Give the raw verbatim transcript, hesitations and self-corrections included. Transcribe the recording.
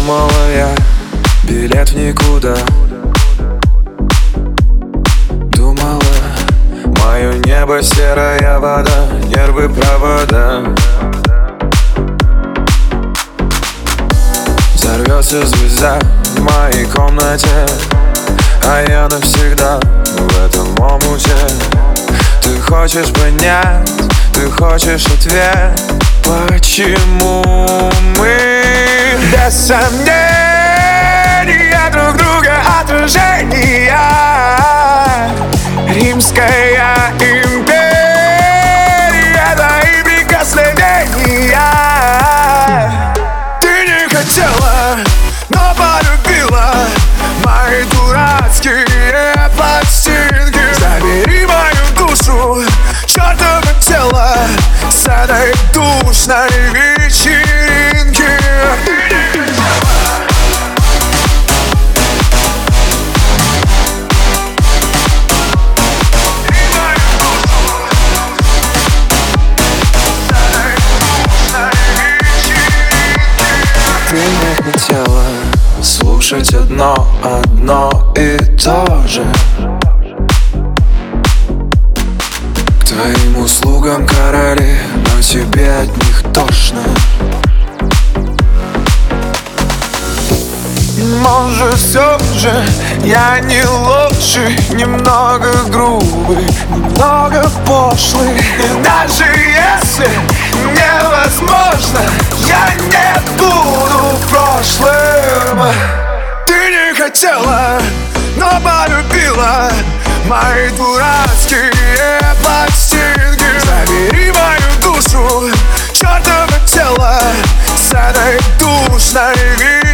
Думала я, билет в никуда. Думала, мое небо серая вода, нервы провода. Взорвется звезда в моей комнате, а я навсегда в этом омуте. Ты хочешь понять, ты хочешь ответ, почему мы без сомнения друг друга отражения. Римская империя, твои прикосновения. Ты не хотела, но полюбила мои дурацкие пластинки. Забери мою душу, чертово тело, с этой душной вечеринки. Ты не хотела слушать одно, одно и то же. К твоим услугам короли, но тебе от них тошно. Может, все же я не лучший, немного грубый, немного пошлый. И даже если невозможно, я не буду прошлым. Ты не хотела, но полюбила мои дурацкие пластинки. Забери мою душу, чертово тело, с этой душной вечеринки.